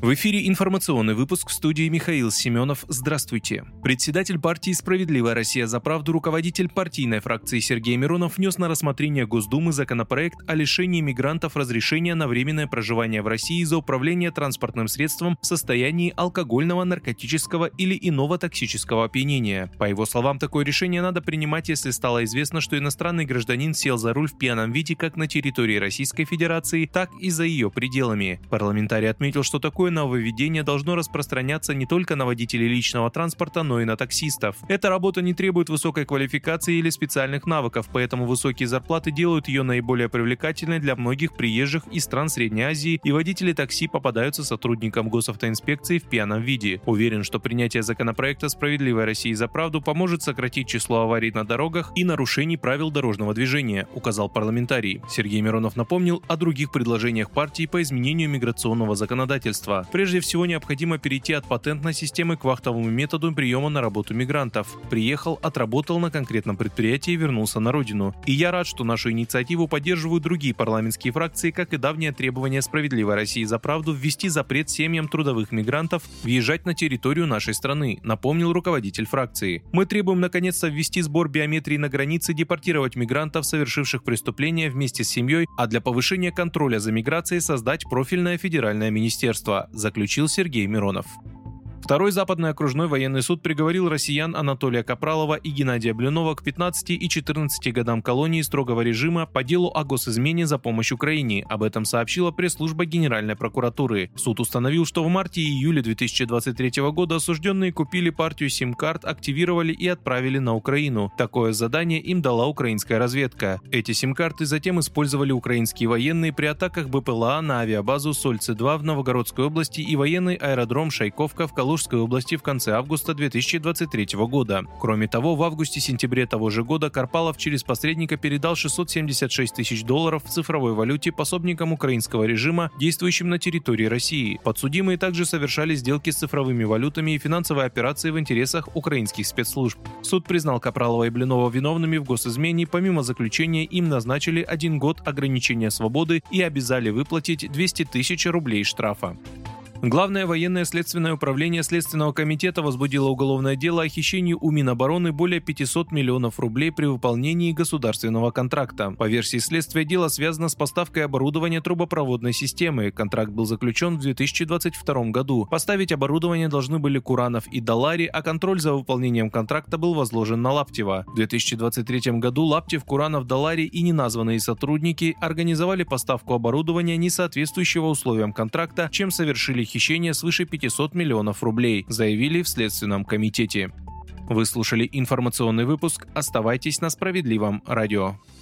В эфире информационный выпуск, в студии Михаил Семенов. Здравствуйте. Председатель партии «Справедливая Россия за правду», руководитель партийной фракции Сергей Миронов внес на рассмотрение Госдумы законопроект о лишении мигрантов разрешения на временное проживание в России за управление транспортным средством в состоянии алкогольного, наркотического или иного токсического опьянения. По его словам, такое решение надо принимать, если стало известно, что иностранный гражданин сел за руль в пьяном виде как на территории Российской Федерации, так и за ее пределами. Парламентарий отметил, что такое нововведение должно распространяться не только на водителей личного транспорта, но и на таксистов. Эта работа не требует высокой квалификации или специальных навыков, поэтому высокие зарплаты делают ее наиболее привлекательной для многих приезжих из стран Средней Азии, и водители такси попадаются сотрудникам госавтоинспекции в пьяном виде. Уверен, что принятие законопроекта «Справедливой России за правду» поможет сократить число аварий на дорогах и нарушений правил дорожного движения, указал парламентарий. Сергей Миронов напомнил о других предложениях партии по изменению миграционного законодательства. Прежде всего, необходимо перейти от патентной системы к вахтовому методу приема на работу мигрантов. Приехал, отработал на конкретном предприятии и вернулся на родину. И я рад, что нашу инициативу поддерживают другие парламентские фракции, как и давнее требование «Справедливой России за правду» ввести запрет семьям трудовых мигрантов въезжать на территорию нашей страны, напомнил руководитель фракции. Мы требуем наконец-то ввести сбор биометрии на границе, депортировать мигрантов, совершивших преступления, вместе с семьей, а для повышения контроля за миграцией создать профильное федеральное министерство, заключил Сергей Миронов. Второй Западный окружной военный суд приговорил россиян Анатолия Капралова и Геннадия Блинова к 15 и 14 годам колонии строгого режима по делу о госизмене за помощь Украине. Об этом сообщила пресс-служба Генеральной прокуратуры. Суд установил, что в марте и июле 2023 года осужденные купили партию сим-карт, активировали и отправили на Украину. Такое задание им дала украинская разведка. Эти сим-карты затем использовали украинские военные при атаках БПЛА на авиабазу Сольцы-2 в Новгородской области и военный аэродром Шайковка в Калужской области в конце августа 2023 года. Кроме того, в августе-сентябре того же года Карпалов через посредника передал $676 тысяч в цифровой валюте пособникам украинского режима, действующим на территории России. Подсудимые также совершали сделки с цифровыми валютами и финансовые операции в интересах украинских спецслужб. Суд признал Капралова и Блинова виновными в госизмене, помимо заключения им назначили 1 год ограничения свободы и обязали выплатить 200 тысяч рублей штрафа. Главное военное следственное управление Следственного комитета возбудило уголовное дело о хищении у Минобороны более 500 миллионов рублей при выполнении государственного контракта. По версии следствия, дело связано с поставкой оборудования трубопроводной системы. Контракт был заключен в 2022 году. Поставить оборудование должны были Куранов и Далари, а контроль за выполнением контракта был возложен на Лаптева. В 2023 году Лаптев, Куранов, Далари и неназванные сотрудники организовали поставку оборудования, не соответствующего условиям контракта, чем совершили хищение свыше 500 миллионов рублей, заявили в Следственном комитете. Вы слушали информационный выпуск. Оставайтесь на Справедливом радио.